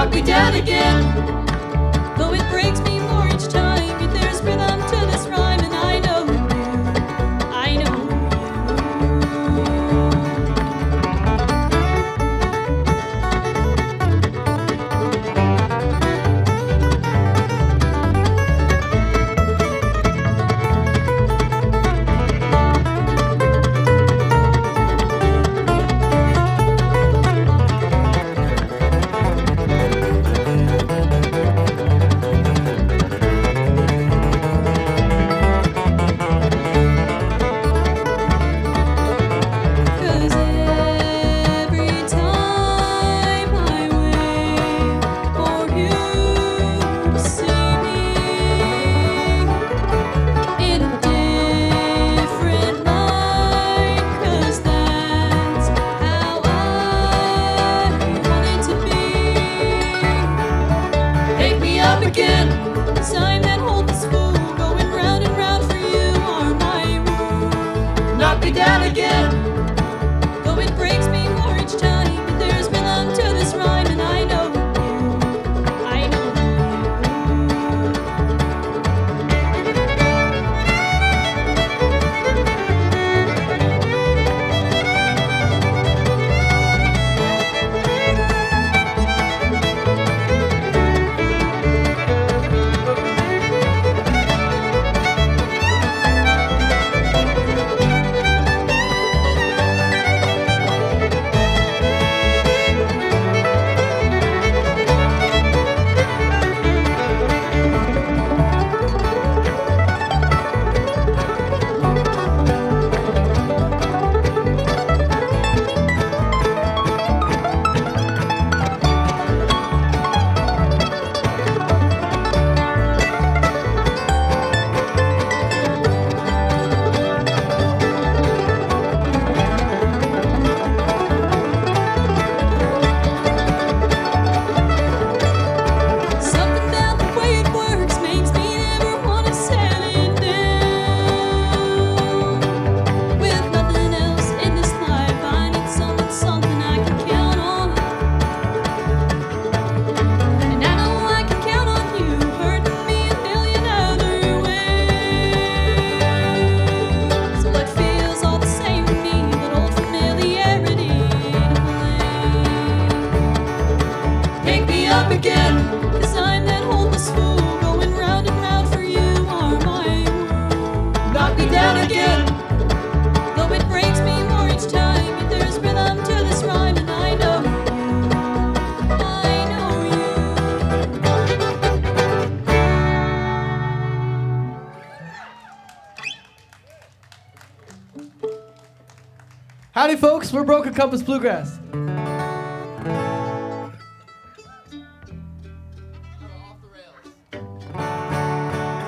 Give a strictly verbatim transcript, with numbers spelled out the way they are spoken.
knock me down again. Though it breaks me more each time, yet there's rhythm to this rhyme, and I know, I know. Again, sign that hold this fool, going round and round for you are my rule. Knock me down again, though it breaks me more each time, but there's rhythm to this rhyme, and I know you, I know again, 'cause I'm that hopeless fool, going round and round for you are my rule. Knock me down again, though it breaks me more each time, yet there's rhythm to this rhyme, and I know you, I know you. Howdy folks, we're Broken Compass Bluegrass.